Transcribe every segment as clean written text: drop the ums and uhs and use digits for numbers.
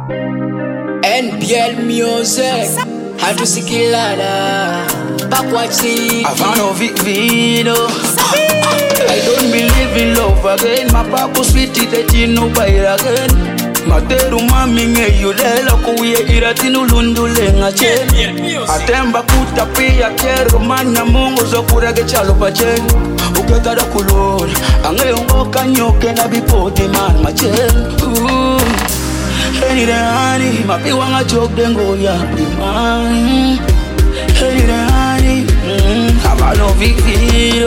NBL music. How to sikilada. Bakwati. Avano Vino. I don't believe in love again. My papa sweetie that you know by again. Materu mami ngeyudela kuye iratinu lundule ngache. Atemba kutapia kero manya mungu zokurage chalo pachen. Ukekada kulor angeyongoka nyoke na bipoti man machen. Heni rehani mapiwa ngachok dengo ya piman. Heni rehani Avano Vino.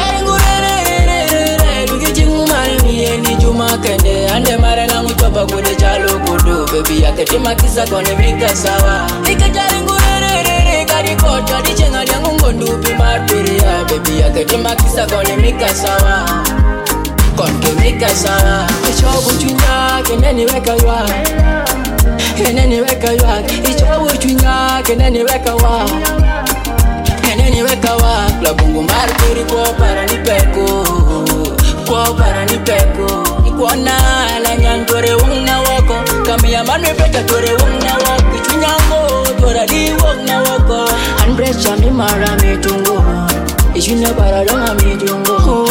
Ni Juma Kende ande mare na mutoba kude chalo kudu baby akatima kisa kone mika sawa ikajari ngurere kadi kota dichenga yangu ngondupi marpiria baby akatima kisa kone mika sawa konke mika sawa ichobu chunya keneni weka ywa keneni weka ywa ichobu chunya keneni weka wa keneni weka wa labungu marpiri kwa para ni peko kwa para ni peko ikuona la nyantore wona wako kamia manwe peta tore wona wako chunyango tora di wona wako andrecha mi mara mitungo ishune para longa mitungo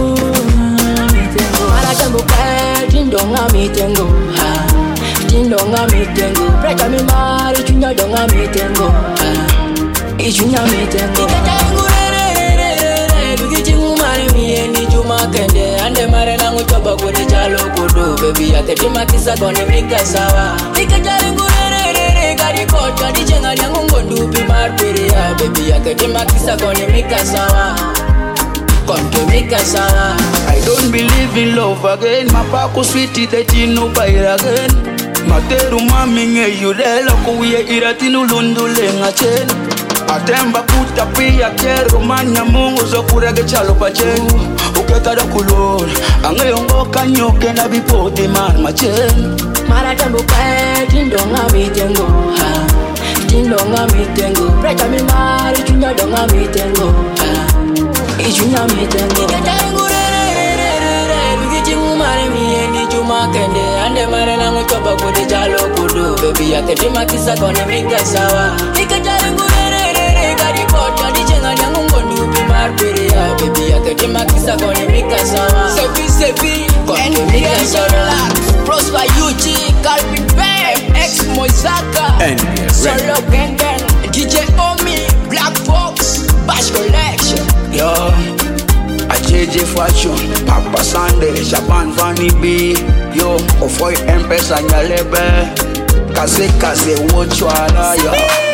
mara jambo kwa tindonga mitengo tindonga mitengo brecha mi mara chunya donga mitengo ichunya mitengo ni Juma Kende ande mare na ngutoba kudi chalo kudu baby akatima kisa kone mika sawa ikajari ngurere kadi kota dichenga yangu ngondupi marpiria baby akatima kisa kone mika sawa konke mika sawa. I don't believe in love again. My papa sweetie that you know by again. Materu mami ngeyudela kuye iratinu lundule ngachen. Atemba kutapia kero manya mungu zokurage chalo pachen. Ukekada kulor angeyongoka nyoke na bipoti man machen. Mara jambo kwa tindonga mitengo tindonga mitengo brecha mi mari chunya donga mitengo ichunya mitengo ikajari ngurere lukichimu mare ni Juma Kende ande mare na ngutoba kudi chalo kudu baby akatima kisa kone mika sawa ikajari ngurere kadi kota dichenga yangu ngondupi marpiria baby akatima kisa kone mika sawa sepi konke mika sawa Prosper UG Calvin Bam X Moisaka Solo Gang DJ Omi Black Fox Bash Collection Yo JJ Fashion Papa Sunday Japan Vanny B Yo Ofoy Empress Anyalebe Kaze Wochwala yo